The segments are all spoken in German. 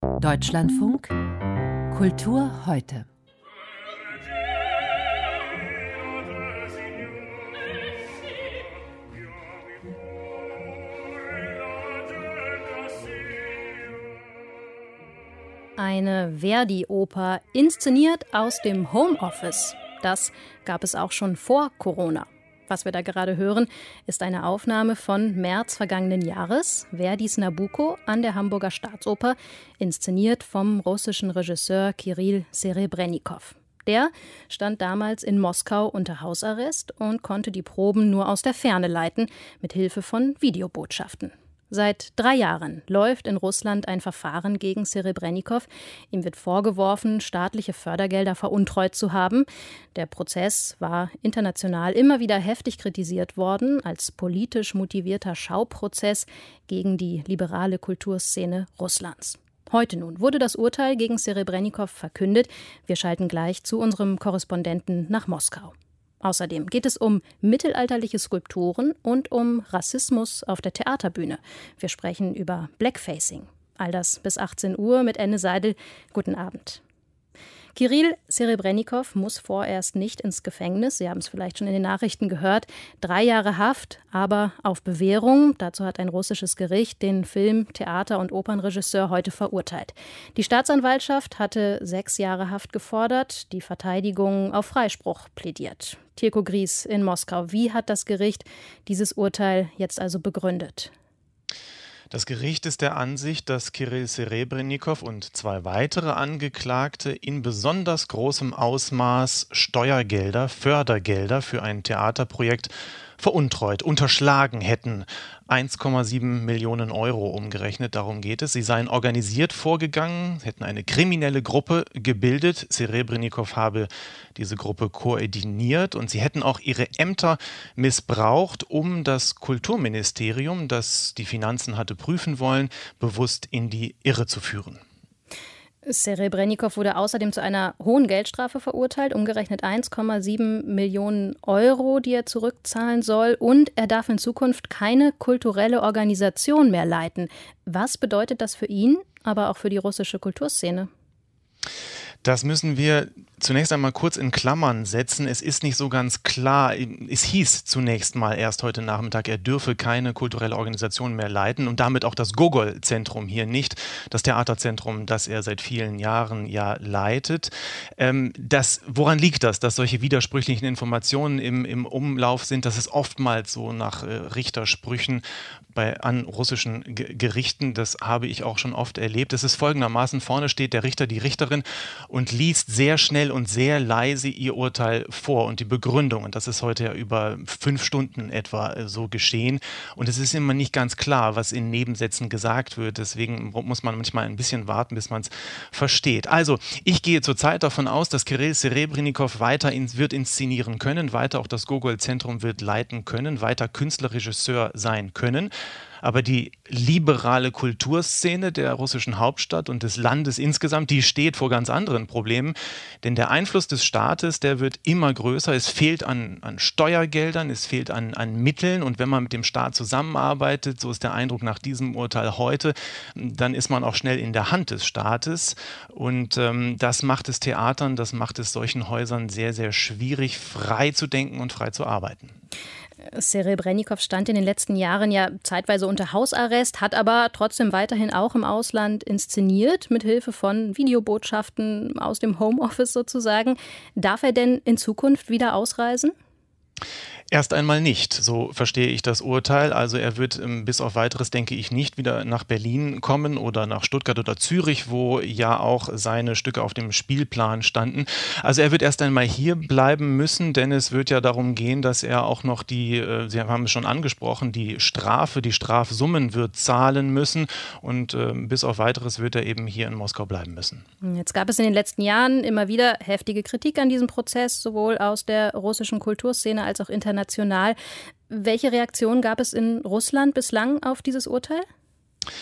Deutschlandfunk Kultur heute. Eine Verdi-Oper, inszeniert aus dem Homeoffice. Das gab es auch schon vor Corona. Was wir da gerade hören, ist eine Aufnahme von März vergangenen Jahres, Verdis Nabucco an der Hamburger Staatsoper, inszeniert vom russischen Regisseur Kirill Serebrennikov. Der stand damals in Moskau unter Hausarrest und konnte die Proben nur aus der Ferne leiten, mit Hilfe von Videobotschaften. Seit 3 Jahren läuft in Russland ein Verfahren gegen Serebrennikov. Ihm wird vorgeworfen, staatliche Fördergelder veruntreut zu haben. Der Prozess war international immer wieder heftig kritisiert worden als politisch motivierter Schauprozess gegen die liberale Kulturszene Russlands. Heute nun wurde das Urteil gegen Serebrennikov verkündet. Wir schalten gleich zu unserem Korrespondenten nach Moskau. Außerdem geht es um mittelalterliche Skulpturen und um Rassismus auf der Theaterbühne. Wir sprechen über Blackfacing. All das bis 18 Uhr mit Enne Seidel. Guten Abend. Kirill Serebrennikov muss vorerst nicht ins Gefängnis. Sie haben es vielleicht schon in den Nachrichten gehört. 3 Jahre Haft, aber auf Bewährung. Dazu hat ein russisches Gericht den Film-, Theater- und Opernregisseur heute verurteilt. Die Staatsanwaltschaft hatte 6 Jahre Haft gefordert, die Verteidigung auf Freispruch plädiert. Tirko Gries in Moskau. Wie hat das Gericht dieses Urteil jetzt also begründet? Das Gericht ist der Ansicht, dass Kirill Serebrennikov und 2 weitere Angeklagte in besonders großem Ausmaß Steuergelder, Fördergelder für ein Theaterprojekt veruntreut, unterschlagen hätten. 1,7 Millionen Euro umgerechnet, darum geht es. Sie seien organisiert vorgegangen, hätten eine kriminelle Gruppe gebildet. Serebrennikov habe diese Gruppe koordiniert und sie hätten auch ihre Ämter missbraucht, um das Kulturministerium, das die Finanzen hatte prüfen wollen, bewusst in die Irre zu führen. Serebrennikov wurde außerdem zu einer hohen Geldstrafe verurteilt, umgerechnet 1,7 Millionen Euro, die er zurückzahlen soll. Und er darf in Zukunft keine kulturelle Organisation mehr leiten. Was bedeutet das für ihn, aber auch für die russische Kulturszene? Das müssen wir zunächst einmal kurz in Klammern setzen. Es ist nicht so ganz klar. Es hieß zunächst mal erst heute Nachmittag, er dürfe keine kulturelle Organisation mehr leiten und damit auch das Gogol-Zentrum hier nicht, das Theaterzentrum, das er seit vielen Jahren ja leitet. Woran liegt das, dass solche widersprüchlichen Informationen im Umlauf sind? Das ist oftmals so nach Richtersprüchen an russischen Gerichten. Das habe ich auch schon oft erlebt. Es ist folgendermaßen: Vorne steht der Richter, die Richterin und liest sehr schnell und sehr leise ihr Urteil vor und die Begründung. Und das ist heute ja über 5 Stunden etwa so geschehen. Und es ist immer nicht ganz klar, was in Nebensätzen gesagt wird. Deswegen muss man manchmal ein bisschen warten, bis man es versteht. Also, ich gehe zurzeit davon aus, dass Kirill Serebrennikov weiter wird inszenieren können, weiter auch das Gogol-Zentrum wird leiten können, weiter Künstlerregisseur sein können. Aber die liberale Kulturszene der russischen Hauptstadt und des Landes insgesamt, die steht vor ganz anderen Problemen. Denn der Einfluss des Staates, der wird immer größer. Es fehlt an Steuergeldern, es fehlt an Mitteln. Und wenn man mit dem Staat zusammenarbeitet, so ist der Eindruck nach diesem Urteil heute, dann ist man auch schnell in der Hand des Staates. Und das macht es Theatern, das macht es solchen Häusern sehr, sehr schwierig, frei zu denken und frei zu arbeiten. Serebrennikov stand in den letzten Jahren ja zeitweise unter Hausarrest, hat aber trotzdem weiterhin auch im Ausland inszeniert, mit Hilfe von Videobotschaften aus dem Homeoffice sozusagen. Darf er denn in Zukunft wieder ausreisen? Erst einmal nicht, so verstehe ich das Urteil. Also er wird bis auf Weiteres, denke ich, nicht wieder nach Berlin kommen oder nach Stuttgart oder Zürich, wo ja auch seine Stücke auf dem Spielplan standen. Also er wird erst einmal hier bleiben müssen, denn es wird ja darum gehen, dass er auch noch Sie haben es schon angesprochen, die Strafsummen wird zahlen müssen und bis auf Weiteres wird er eben hier in Moskau bleiben müssen. Jetzt gab es in den letzten Jahren immer wieder heftige Kritik an diesem Prozess, sowohl aus der russischen Kulturszene als auch international. Welche Reaktion gab es in Russland bislang auf dieses Urteil?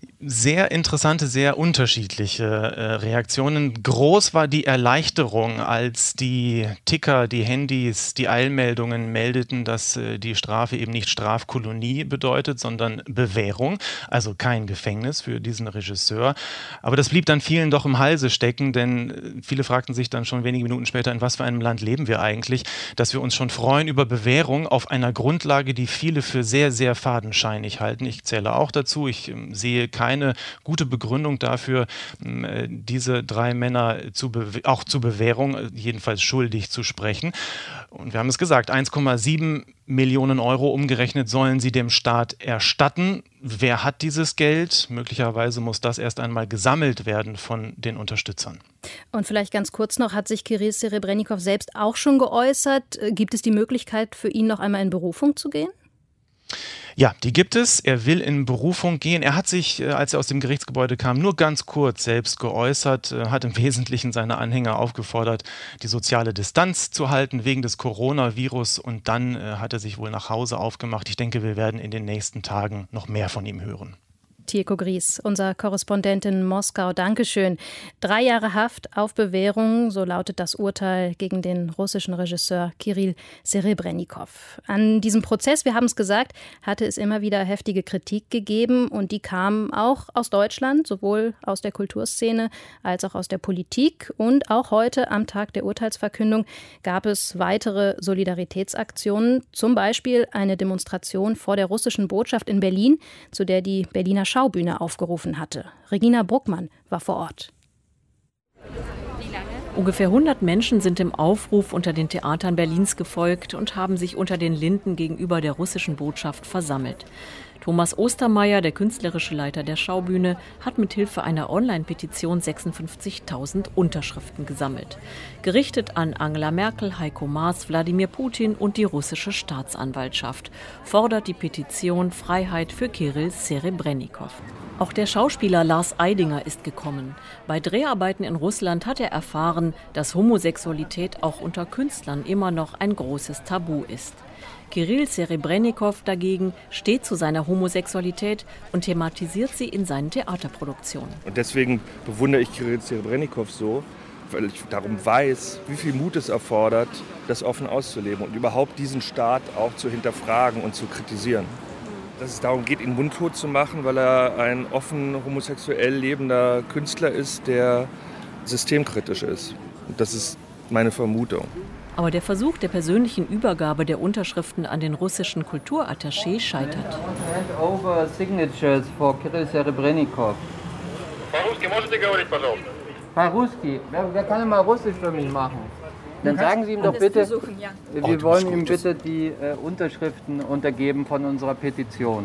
Sehr interessante, sehr unterschiedliche Reaktionen. Groß war die Erleichterung, als die Ticker, die Handys, die Eilmeldungen meldeten, dass die Strafe eben nicht Strafkolonie bedeutet, sondern Bewährung, also kein Gefängnis für diesen Regisseur. Aber das blieb dann vielen doch im Halse stecken, denn viele fragten sich dann schon wenige Minuten später, in was für einem Land leben wir eigentlich, dass wir uns schon freuen über Bewährung auf einer Grundlage, die viele für sehr, sehr fadenscheinig halten. Ich zähle auch dazu. Ich sehe keine gute Begründung dafür, diese 3 Männer auch zur Bewährung, jedenfalls schuldig zu sprechen. Und wir haben es gesagt, 1,7 Millionen Euro umgerechnet sollen sie dem Staat erstatten. Wer hat dieses Geld? Möglicherweise muss das erst einmal gesammelt werden von den Unterstützern. Und vielleicht ganz kurz noch, hat sich Kirill Serebrennikov selbst auch schon geäußert? Gibt es die Möglichkeit für ihn noch einmal in Berufung zu gehen? Ja, die gibt es. Er will in Berufung gehen. Er hat sich, als er aus dem Gerichtsgebäude kam, nur ganz kurz selbst geäußert, hat im Wesentlichen seine Anhänger aufgefordert, die soziale Distanz zu halten wegen des Coronavirus. Und dann hat er sich wohl nach Hause aufgemacht. Ich denke, wir werden in den nächsten Tagen noch mehr von ihm hören. Tierko Gries, unser Korrespondent in Moskau. Dankeschön. 3 Jahre Haft auf Bewährung, so lautet das Urteil gegen den russischen Regisseur Kirill Serebrennikov. An diesem Prozess, wir haben es gesagt, hatte es immer wieder heftige Kritik gegeben und die kam auch aus Deutschland, sowohl aus der Kulturszene als auch aus der Politik. Und auch heute am Tag der Urteilsverkündung gab es weitere Solidaritätsaktionen, zum Beispiel eine Demonstration vor der russischen Botschaft in Berlin, zu der die Berliner Schaubühne aufgerufen hatte. Regina Bruckmann war vor Ort. Ungefähr 100 Menschen sind dem Aufruf unter den Theatern Berlins gefolgt und haben sich unter den Linden gegenüber der russischen Botschaft versammelt. Thomas Ostermeier, der künstlerische Leiter der Schaubühne, hat mithilfe einer Online-Petition 56.000 Unterschriften gesammelt. Gerichtet an Angela Merkel, Heiko Maas, Wladimir Putin und die russische Staatsanwaltschaft fordert die Petition Freiheit für Kirill Serebrennikov. Auch der Schauspieler Lars Eidinger ist gekommen. Bei Dreharbeiten in Russland hat er erfahren, dass Homosexualität auch unter Künstlern immer noch ein großes Tabu ist. Kirill Serebrennikov dagegen steht zu seiner Homosexualität und thematisiert sie in seinen Theaterproduktionen. Und deswegen bewundere ich Kirill Serebrennikov so, weil ich darum weiß, wie viel Mut es erfordert, das offen auszuleben und überhaupt diesen Staat auch zu hinterfragen und zu kritisieren. Dass es darum geht, ihn mundtot zu machen, weil er ein offen homosexuell lebender Künstler ist, der systemkritisch ist. Und das ist meine Vermutung. Aber der Versuch der persönlichen Übergabe der Unterschriften an den russischen Kulturattaché scheitert. Hand over signatures for Kirill Serebrennikov. По-русски можете говорить, пожалуйста? По-русски? Wer kann mal Russisch für mich machen? Dann sagen Sie ihm doch bitte, wir wollen ihm bitte die Unterschriften untergeben von unserer Petition.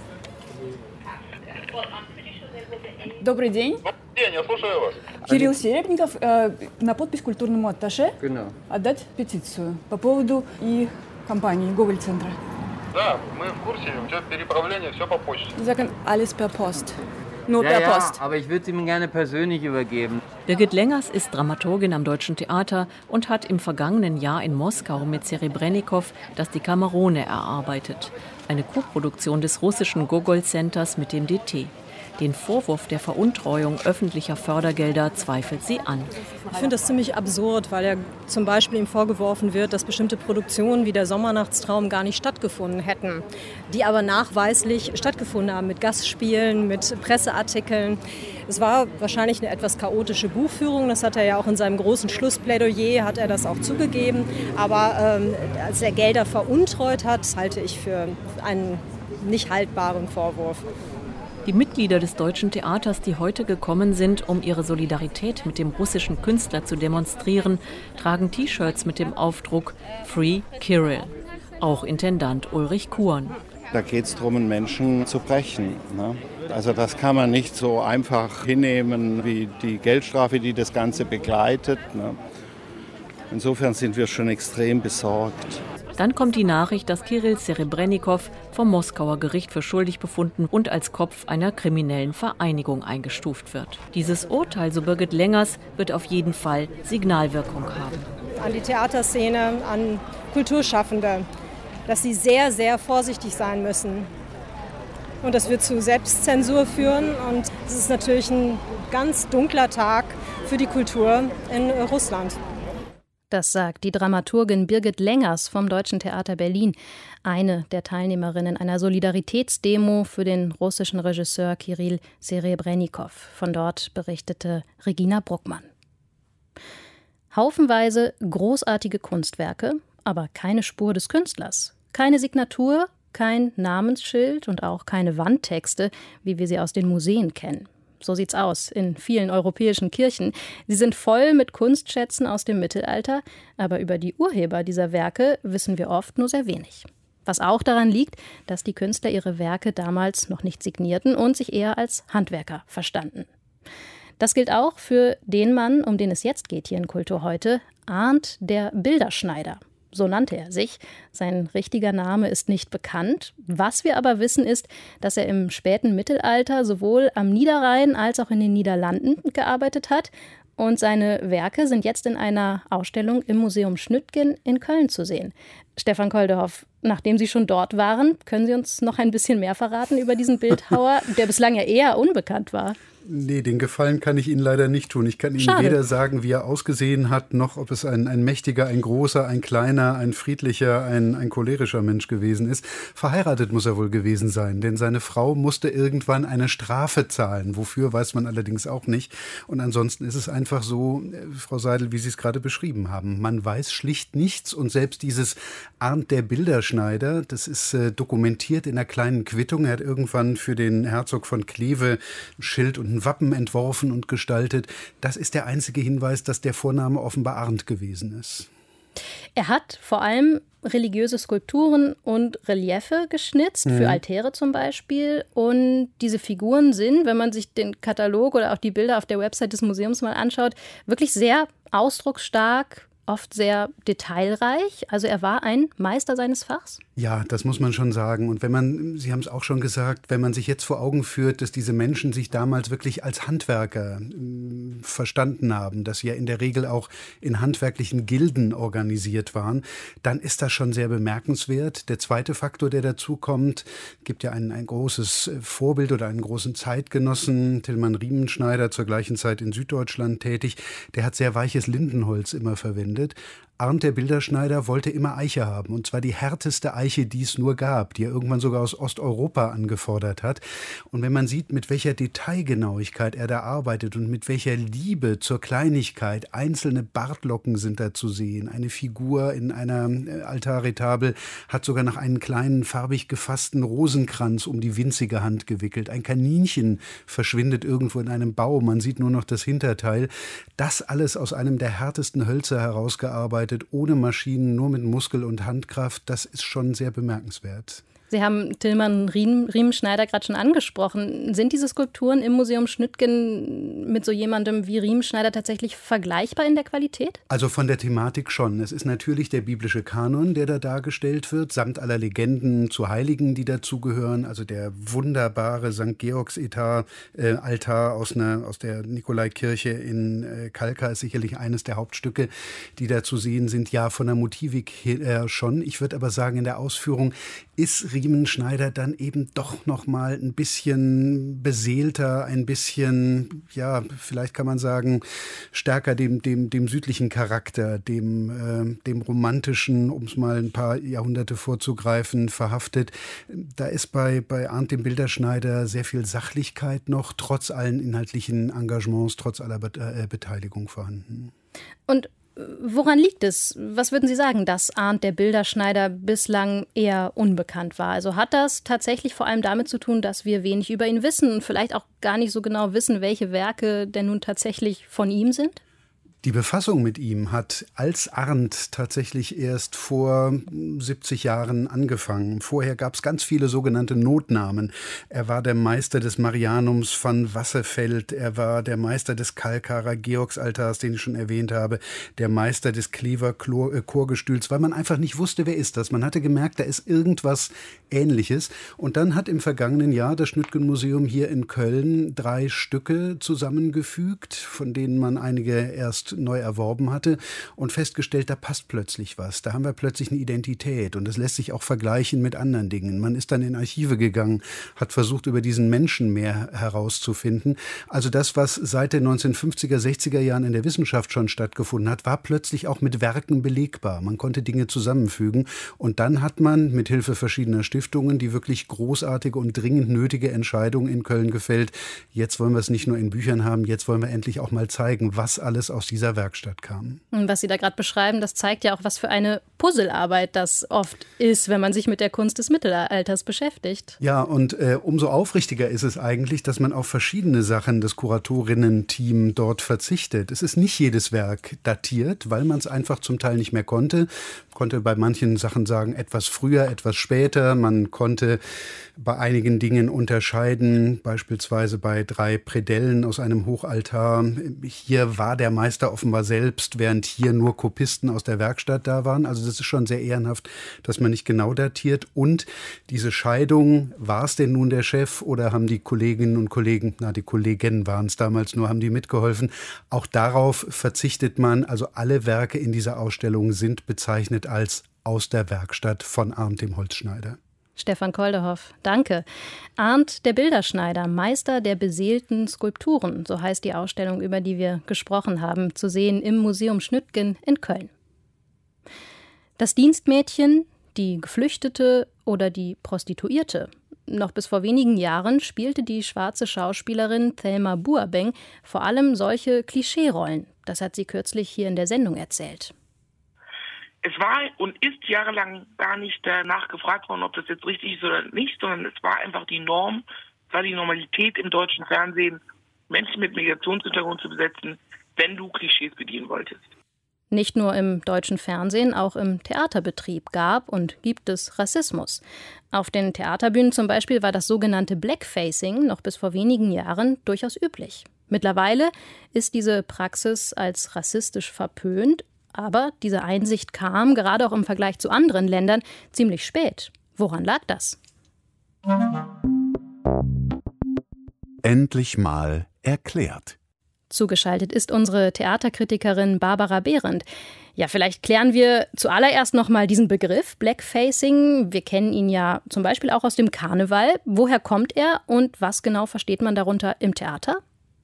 Добрый день. Я слушаю вас. Кирилл Серебренников на подпись культурному атташе отдать петицию по поводу и компании Гоголь-центра. Да, мы в курсе, у тебя переправление, все по почте. Sie sagen alles per Post. Nur per Post. Aber ich würde es ihm gerne persönlich übergeben. Birgit Lengers ist Dramaturgin am Deutschen Theater und hat im vergangenen Jahr in Moskau mit Serebrennikov das Dekamerone erarbeitet. Eine Koproduktion des russischen Gogol-Centers mit dem DT. Den Vorwurf der Veruntreuung öffentlicher Fördergelder zweifelt sie an. Ich finde das ziemlich absurd, weil ja zum Beispiel ihm vorgeworfen wird, dass bestimmte Produktionen wie der Sommernachtstraum gar nicht stattgefunden hätten, die aber nachweislich stattgefunden haben mit Gastspielen, mit Presseartikeln. Es war wahrscheinlich eine etwas chaotische Buchführung, das hat er ja auch in seinem großen Schlussplädoyer, hat er das auch zugegeben. Aber als er Gelder veruntreut hat, halte ich für einen nicht haltbaren Vorwurf. Die Mitglieder des Deutschen Theaters, die heute gekommen sind, um ihre Solidarität mit dem russischen Künstler zu demonstrieren, tragen T-Shirts mit dem Aufdruck Free Kirill. Auch Intendant Ulrich Kuhn. Da geht es darum, einen Menschen zu brechen. Ne? Also das kann man nicht so einfach hinnehmen wie die Geldstrafe, die das Ganze begleitet. Ne? Insofern sind wir schon extrem besorgt. Dann kommt die Nachricht, dass Kirill Serebrennikov vom Moskauer Gericht für schuldig befunden und als Kopf einer kriminellen Vereinigung eingestuft wird. Dieses Urteil, so Birgit Lengers, wird auf jeden Fall Signalwirkung haben. An die Theaterszene, an Kulturschaffende, dass sie sehr, sehr vorsichtig sein müssen. und das wird zu Selbstzensur führen. Und es ist natürlich ein ganz dunkler Tag für die Kultur in Russland. Das sagt die Dramaturgin Birgit Lengers vom Deutschen Theater Berlin, eine der Teilnehmerinnen einer Solidaritätsdemo für den russischen Regisseur Kirill Serebrennikov. Von dort berichtete Regina Bruckmann. Haufenweise großartige Kunstwerke, aber keine Spur des Künstlers. Keine Signatur, kein Namensschild und auch keine Wandtexte, wie wir sie aus den Museen kennen. So sieht's aus in vielen europäischen Kirchen. Sie sind voll mit Kunstschätzen aus dem Mittelalter, aber über die Urheber dieser Werke wissen wir oft nur sehr wenig. Was auch daran liegt, dass die Künstler ihre Werke damals noch nicht signierten und sich eher als Handwerker verstanden. Das gilt auch für den Mann, um den es jetzt geht hier in Kultur heute, Arndt der Bilderschneider. So nannte er sich. Sein richtiger Name ist nicht bekannt. Was wir aber wissen ist, dass er im späten Mittelalter sowohl am Niederrhein als auch in den Niederlanden gearbeitet hat. Und seine Werke sind jetzt in einer Ausstellung im Museum Schnüttgen in Köln zu sehen. Stefan Koldehoff, nachdem Sie schon dort waren, können Sie uns noch ein bisschen mehr verraten über diesen Bildhauer, der bislang ja eher unbekannt war? Nee, den Gefallen kann ich Ihnen leider nicht tun. Ich kann Ihnen weder sagen, wie er ausgesehen hat, noch ob es ein mächtiger, ein großer, ein kleiner, ein friedlicher, ein cholerischer Mensch gewesen ist. Verheiratet muss er wohl gewesen sein, denn seine Frau musste irgendwann eine Strafe zahlen. Wofür, weiß man allerdings auch nicht. Und ansonsten ist es einfach so, Frau Seidel, wie Sie es gerade beschrieben haben. Man weiß schlicht nichts und selbst dieses Arndt der Bilderschneider, das ist dokumentiert in einer kleinen Quittung. Er hat irgendwann für den Herzog von Kleve ein Schild und ein Wappen entworfen und gestaltet. Das ist der einzige Hinweis, dass der Vorname offenbar Arndt gewesen ist. Er hat vor allem religiöse Skulpturen und Reliefe geschnitzt, für Altäre zum Beispiel. Und diese Figuren sind, wenn man sich den Katalog oder auch die Bilder auf der Website des Museums mal anschaut, wirklich sehr ausdrucksstark, oft sehr detailreich. Also er war ein Meister seines Fachs. Ja, das muss man schon sagen. Und wenn man, Sie haben es auch schon gesagt, wenn man sich jetzt vor Augen führt, dass diese Menschen sich damals wirklich als Handwerker verstanden haben, dass sie ja in der Regel auch in handwerklichen Gilden organisiert waren, dann ist das schon sehr bemerkenswert. Der zweite Faktor, der dazu kommt, gibt ja ein großes Vorbild oder einen großen Zeitgenossen, Tillmann Riemenschneider, zur gleichen Zeit in Süddeutschland tätig. Der hat sehr weiches Lindenholz immer verwendet. Arndt der Bilderschneider wollte immer Eiche haben, und zwar die härteste Eiche, die es nur gab, die er irgendwann sogar aus Osteuropa angefordert hat. Und wenn man sieht, mit welcher Detailgenauigkeit er da arbeitet und mit welcher Liebe zur Kleinigkeit, einzelne Bartlocken sind da zu sehen, eine Figur in einer Altarretabel hat sogar noch einen kleinen farbig gefassten Rosenkranz um die winzige Hand gewickelt, ein Kaninchen verschwindet irgendwo in einem Baum, man sieht nur noch das Hinterteil. Das alles aus einem der härtesten Hölzer herausgearbeitet, ohne Maschinen, nur mit Muskel- und Handkraft, das ist schon sehr bemerkenswert. Sie haben Tillmann Riemenschneider gerade schon angesprochen. Sind diese Skulpturen im Museum Schnüttgen mit so jemandem wie Riemenschneider tatsächlich vergleichbar in der Qualität? Also von der Thematik schon. Es ist natürlich der biblische Kanon, der da dargestellt wird, samt aller Legenden zu Heiligen, die dazugehören. Also der wunderbare St. Georgs-Altar aus der Nikolaikirche in Kalkar ist sicherlich eines der Hauptstücke, die da zu sehen sind. Ja, von der Motivik her schon. Ich würde aber sagen, in der Ausführung ist Riemenschneider dann eben doch noch mal ein bisschen beseelter, ein bisschen, ja, vielleicht kann man sagen, stärker dem südlichen Charakter, dem romantischen, um es mal ein paar Jahrhunderte vorzugreifen, verhaftet. Da ist bei Arndt dem Bilderschneider sehr viel Sachlichkeit noch, trotz allen inhaltlichen Engagements, trotz aller Beteiligung vorhanden. Und woran liegt es? Was würden Sie sagen, dass Arndt der Bilderschneider bislang eher unbekannt war? Also hat das tatsächlich vor allem damit zu tun, dass wir wenig über ihn wissen und vielleicht auch gar nicht so genau wissen, welche Werke denn nun tatsächlich von ihm sind? Die Befassung mit ihm hat als Arndt tatsächlich erst vor 70 Jahren angefangen. Vorher gab es ganz viele sogenannte Notnamen. Er war der Meister des Marianums von Wassefeld, er war der Meister des Kalkarer Georgsaltars, den ich schon erwähnt habe, der Meister des Klever Chorgestühls, weil man einfach nicht wusste, wer ist das. Man hatte gemerkt, da ist irgendwas Ähnliches. Und dann hat im vergangenen Jahr das Schnüttgen-Museum hier in Köln 3 Stücke zusammengefügt, von denen man einige erst Werkstatt neu erworben hatte und festgestellt, da passt plötzlich was. Da haben wir plötzlich eine Identität und das lässt sich auch vergleichen mit anderen Dingen. Man ist dann in Archive gegangen, hat versucht, über diesen Menschen mehr herauszufinden. Also das, was seit den 1950er, 60er Jahren in der Wissenschaft schon stattgefunden hat, war plötzlich auch mit Werken belegbar. Man konnte Dinge zusammenfügen und dann hat man mit Hilfe verschiedener Stiftungen die wirklich großartige und dringend nötige Entscheidung in Köln gefällt. Jetzt wollen wir es nicht nur in Büchern haben, jetzt wollen wir endlich auch mal zeigen, was alles aus dieser Werkstatt kam. Was Sie da gerade beschreiben, das zeigt ja auch, was für eine Puzzlearbeit das oft ist, wenn man sich mit der Kunst des Mittelalters beschäftigt. Ja, und umso aufrichtiger ist es eigentlich, dass man auf verschiedene Sachen des Kuratorinnen-Team dort verzichtet. Es ist nicht jedes Werk datiert, weil man es einfach zum Teil nicht mehr konnte. Konnte bei manchen Sachen sagen, etwas früher, etwas später. Man konnte bei einigen Dingen unterscheiden, beispielsweise bei 3 Predellen aus einem Hochaltar. Hier war der Meister offenbar selbst, während hier nur Kopisten aus der Werkstatt da waren. Also das ist schon sehr ehrenhaft, dass man nicht genau datiert. Und diese Scheidung, war es denn nun der Chef oder haben die Kolleginnen und Kollegen, die Kolleginnen waren es damals nur, haben die mitgeholfen? Auch darauf verzichtet man. Also alle Werke in dieser Ausstellung sind bezeichnet als aus der Werkstatt von Arndt dem Holzschneider. Stefan Koldehoff, danke. Arndt der Bilderschneider, Meister der beseelten Skulpturen, so heißt die Ausstellung, über die wir gesprochen haben, zu sehen im Museum Schnüttgen in Köln. Das Dienstmädchen, die Geflüchtete oder die Prostituierte. Noch bis vor wenigen Jahren spielte die schwarze Schauspielerin Thelma Buabeng vor allem solche Klischeerollen. Das hat sie kürzlich hier in der Sendung erzählt. Es war und ist jahrelang gar nicht danach gefragt worden, ob das jetzt richtig ist oder nicht, sondern es war einfach die Norm, es war die Normalität im deutschen Fernsehen, Menschen mit Migrationshintergrund zu besetzen, wenn du Klischees bedienen wolltest. Nicht nur im deutschen Fernsehen, auch im Theaterbetrieb gab und gibt es Rassismus. Auf den Theaterbühnen zum Beispiel war das sogenannte Blackfacing noch bis vor wenigen Jahren durchaus üblich. Mittlerweile ist diese Praxis als rassistisch verpönt, aber diese Einsicht kam, gerade auch im Vergleich zu anderen Ländern, ziemlich spät. Woran lag das? Endlich mal erklärt. Zugeschaltet ist unsere Theaterkritikerin Barbara Behrendt. Ja, vielleicht klären wir zuallererst noch mal diesen Begriff Blackfacing. Wir kennen ihn ja zum Beispiel auch aus dem Karneval. Woher kommt er und was genau versteht man darunter im Theater?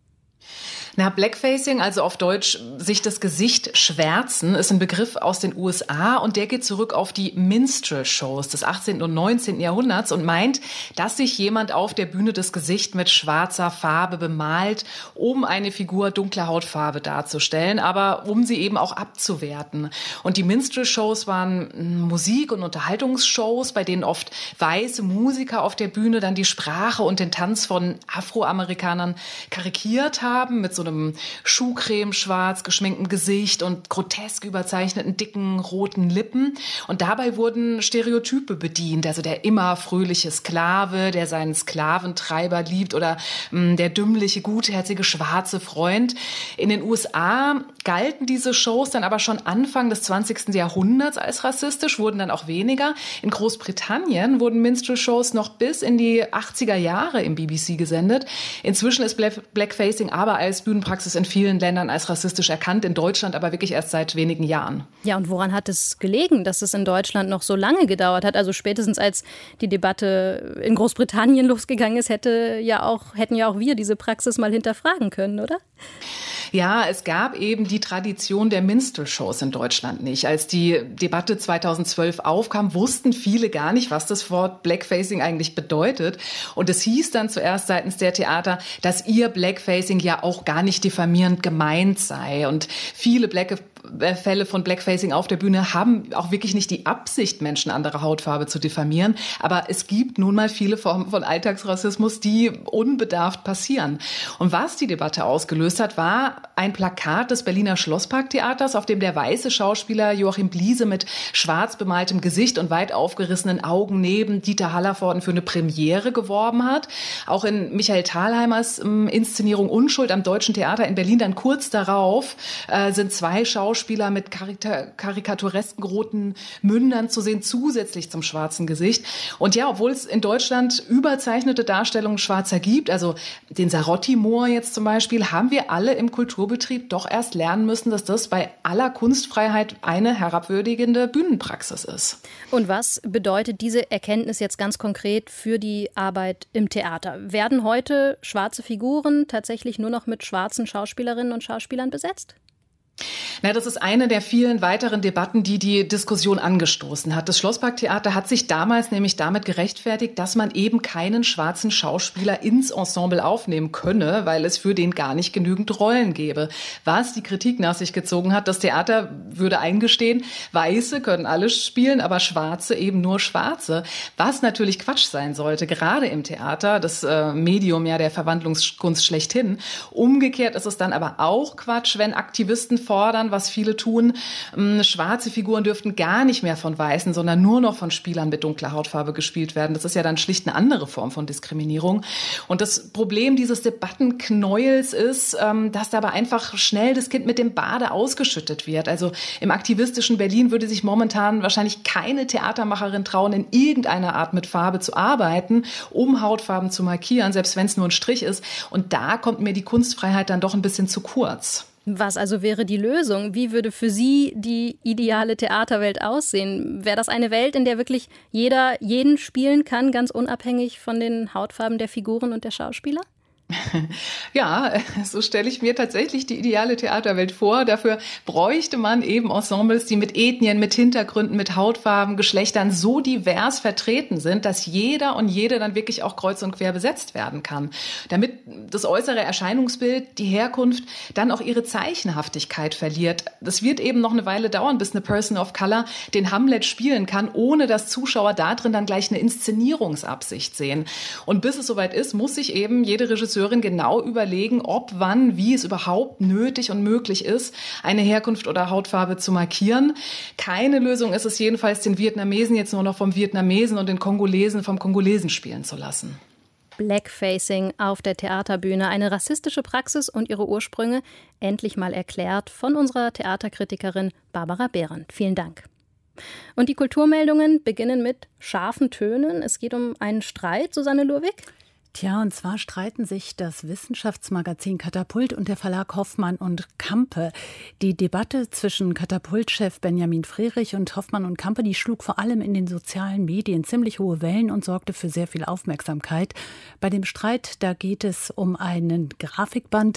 Blackfacing, also auf Deutsch sich das Gesicht schwärzen, ist ein Begriff aus den USA und der geht zurück auf die Minstrel-Shows des 18. und 19. Jahrhunderts und meint, dass sich jemand auf der Bühne das Gesicht mit schwarzer Farbe bemalt, um eine Figur dunkler Hautfarbe darzustellen, aber um sie eben auch abzuwerten. Und die Minstrel-Shows waren Musik- und Unterhaltungsshows, bei denen oft weiße Musiker auf der Bühne dann die Sprache und den Tanz von Afroamerikanern karikiert haben, mit so einem Schuhcreme schwarz geschminktem Gesicht und grotesk überzeichneten dicken roten Lippen. Und dabei wurden Stereotype bedient, also der immer fröhliche Sklave, der seinen Sklaventreiber liebt oder der dümmliche, gutherzige schwarze Freund. In den USA galten diese Shows dann aber schon Anfang des 20. Jahrhunderts als rassistisch, wurden dann auch weniger. In Großbritannien wurden Minstrel-Shows noch bis in die 80er Jahre im BBC gesendet. Inzwischen ist Blackfacing aber als Bühnenpraxis in vielen Ländern als rassistisch erkannt, in Deutschland aber wirklich erst seit wenigen Jahren. Ja, und woran hat es gelegen, dass es in Deutschland noch so lange gedauert hat? Also spätestens als die Debatte in Großbritannien losgegangen ist, hätten ja auch wir diese Praxis mal hinterfragen können, oder? Ja, es gab eben die Tradition der Minstrel-Shows in Deutschland nicht. Als die Debatte 2012 aufkam, wussten viele gar nicht, was das Wort Blackfacing eigentlich bedeutet. Und es hieß dann zuerst seitens der Theater, dass ihr Blackfacing ja auch gar nicht diffamierend gemeint sei. Und viele Fälle von Blackfacing auf der Bühne haben auch wirklich nicht die Absicht, Menschen anderer Hautfarbe zu diffamieren. Aber es gibt nun mal viele Formen von Alltagsrassismus, die unbedarft passieren. Und was die Debatte ausgelöst hat, war ein Plakat des Berliner Schlossparktheaters, auf dem der weiße Schauspieler Joachim Bliese mit schwarz bemaltem Gesicht und weit aufgerissenen Augen neben Dieter Hallervorden für eine Premiere geworben hat. Auch in Michael Thalheimers Inszenierung Unschuld am Deutschen Theater in Berlin dann kurz darauf sind 2 Schauspieler Schauspieler mit karikaturesken roten Mündern zu sehen, zusätzlich zum schwarzen Gesicht. Und ja, obwohl es in Deutschland überzeichnete Darstellungen Schwarzer gibt, also den Sarotti-Moor jetzt zum Beispiel, haben wir alle im Kulturbetrieb doch erst lernen müssen, dass das bei aller Kunstfreiheit eine herabwürdigende Bühnenpraxis ist. Und was bedeutet diese Erkenntnis jetzt ganz konkret für die Arbeit im Theater? Werden heute schwarze Figuren tatsächlich nur noch mit schwarzen Schauspielerinnen und Schauspielern besetzt? Na, das ist eine der vielen weiteren Debatten, die die Diskussion angestoßen hat. Das Schlossparktheater hat sich damals nämlich damit gerechtfertigt, dass man eben keinen schwarzen Schauspieler ins Ensemble aufnehmen könne, weil es für den gar nicht genügend Rollen gäbe. Was die Kritik nach sich gezogen hat, das Theater würde eingestehen, Weiße können alle spielen, aber Schwarze eben nur Schwarze. Was natürlich Quatsch sein sollte, gerade im Theater, das Medium ja der Verwandlungskunst schlechthin. Umgekehrt ist es dann aber auch Quatsch, wenn Aktivisten fordern, was viele tun. Schwarze Figuren dürften gar nicht mehr von Weißen, sondern nur noch von Spielern mit dunkler Hautfarbe gespielt werden. Das ist ja dann schlicht eine andere Form von Diskriminierung. Und das Problem dieses Debattenknäuels ist, dass dabei einfach schnell das Kind mit dem Bade ausgeschüttet wird. Also im aktivistischen Berlin würde sich momentan wahrscheinlich keine Theatermacherin trauen, in irgendeiner Art mit Farbe zu arbeiten, um Hautfarben zu markieren, selbst wenn es nur ein Strich ist. Und da kommt mir die Kunstfreiheit dann doch ein bisschen zu kurz. Was also wäre die Lösung? Wie würde für Sie die ideale Theaterwelt aussehen? Wäre das eine Welt, in der wirklich jeder jeden spielen kann, ganz unabhängig von den Hautfarben der Figuren und der Schauspieler? Ja, so stelle ich mir tatsächlich die ideale Theaterwelt vor. Dafür bräuchte man eben Ensembles, die mit Ethnien, mit Hintergründen, mit Hautfarben, Geschlechtern so divers vertreten sind, dass jeder und jede dann wirklich auch kreuz und quer besetzt werden kann. Damit das äußere Erscheinungsbild, die Herkunft, dann auch ihre Zeichenhaftigkeit verliert. Das wird eben noch eine Weile dauern, bis eine Person of Color den Hamlet spielen kann, ohne dass Zuschauer da drin dann gleich eine Inszenierungsabsicht sehen. Und bis es soweit ist, muss sich eben jede Regisseurin genau überlegen, ob, wann, wie es überhaupt nötig und möglich ist, eine Herkunft oder Hautfarbe zu markieren. Keine Lösung ist es jedenfalls, den Vietnamesen jetzt nur noch vom Vietnamesen und den Kongolesen vom Kongolesen spielen zu lassen. Blackfacing auf der Theaterbühne, eine rassistische Praxis und ihre Ursprünge, endlich mal erklärt von unserer Theaterkritikerin Barbara Behrendt. Vielen Dank. Und die Kulturmeldungen beginnen mit scharfen Tönen. Es geht um einen Streit, Susanne Lurwig. Tja, und zwar streiten sich das Wissenschaftsmagazin Katapult und der Verlag Hoffmann und Campe. Die Debatte zwischen Katapult-Chef Benjamin Frehrich und Hoffmann und Campe, die schlug vor allem in den sozialen Medien ziemlich hohe Wellen und sorgte für sehr viel Aufmerksamkeit. Bei dem Streit, da geht es um einen Grafikband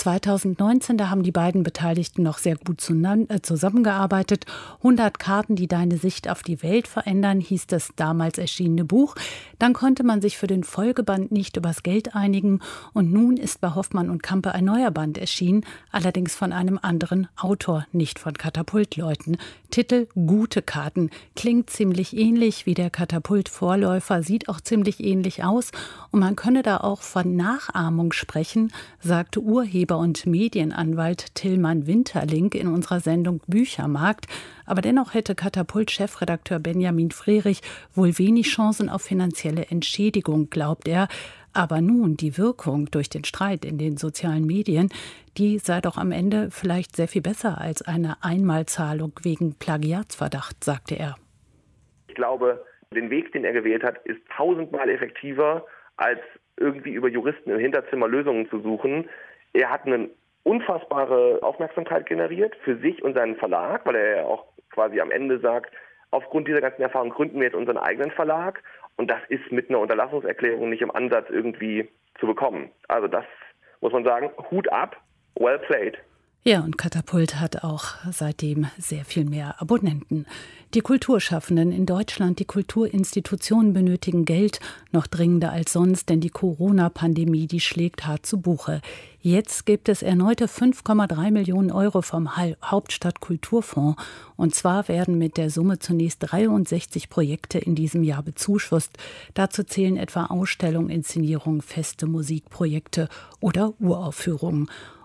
2019, da haben die beiden Beteiligten noch sehr gut zusammengearbeitet. 100 Karten, die deine Sicht auf die Welt verändern, hieß das damals erschienene Buch. Dann konnte man sich für den Folgeband nicht übers Geld einigen und nun ist bei Hoffmann und Campe ein neuer Band erschienen, allerdings von einem anderen Autor, nicht von Katapultleuten. Titel Gute Karten, klingt ziemlich ähnlich wie der Katapult-Vorläufer, sieht auch ziemlich ähnlich aus und man könne da auch von Nachahmung sprechen, sagte Urheber- und Medienanwalt Tillmann Winterling in unserer Sendung Büchermarkt. Aber dennoch hätte Katapult-Chefredakteur Benjamin Frehrich wohl wenig Chancen auf finanzielle Entschädigung, glaubt er. Aber nun, die Wirkung durch den Streit in den sozialen Medien, die sei doch am Ende vielleicht sehr viel besser als eine Einmalzahlung wegen Plagiatsverdacht, sagte er. Ich glaube, den Weg, den er gewählt hat, ist 1000-mal effektiver, als irgendwie über Juristen im Hinterzimmer Lösungen zu suchen. Er hat eine unfassbare Aufmerksamkeit generiert für sich und seinen Verlag, weil er ja auch quasi am Ende sagt, aufgrund dieser ganzen Erfahrung gründen wir jetzt unseren eigenen Verlag. Und das ist mit einer Unterlassungserklärung nicht im Ansatz irgendwie zu bekommen. Also das muss man sagen, Hut ab, well played. Ja, und Katapult hat auch seitdem sehr viel mehr Abonnenten. Die Kulturschaffenden in Deutschland, die Kulturinstitutionen benötigen Geld, noch dringender als sonst, denn die Corona-Pandemie, die schlägt hart zu Buche. Jetzt gibt es erneute 5,3 Millionen Euro vom Hauptstadtkulturfonds. Und zwar werden mit der Summe zunächst 63 Projekte in diesem Jahr bezuschusst. Dazu zählen etwa Ausstellungen, Inszenierungen, feste Musikprojekte oder Uraufführungen.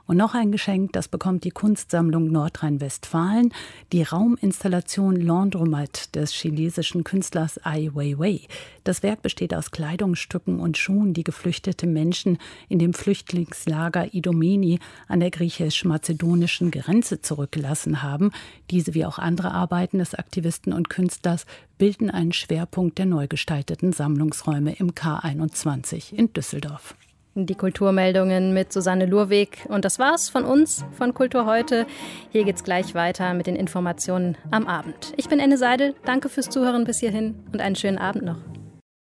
Und noch ein Geschenk, das bekommt die Kunstsammlung Nordrhein-Westfalen, die Rauminstallation Laundromat des chinesischen Künstlers Ai Weiwei. Das Werk besteht aus Kleidungsstücken und Schuhen, die geflüchtete Menschen in dem Flüchtlingslager Idomeni an der griechisch-mazedonischen Grenze zurückgelassen haben. Diese wie auch andere Arbeiten des Aktivisten und Künstlers bilden einen Schwerpunkt der neu gestalteten Sammlungsräume im K21 in Düsseldorf. Die Kulturmeldungen mit Susanne Lurweg. Und das war's von uns, von Kultur heute. Hier geht's gleich weiter mit den Informationen am Abend. Ich bin Enne Seidel. Danke fürs Zuhören bis hierhin und einen schönen Abend noch.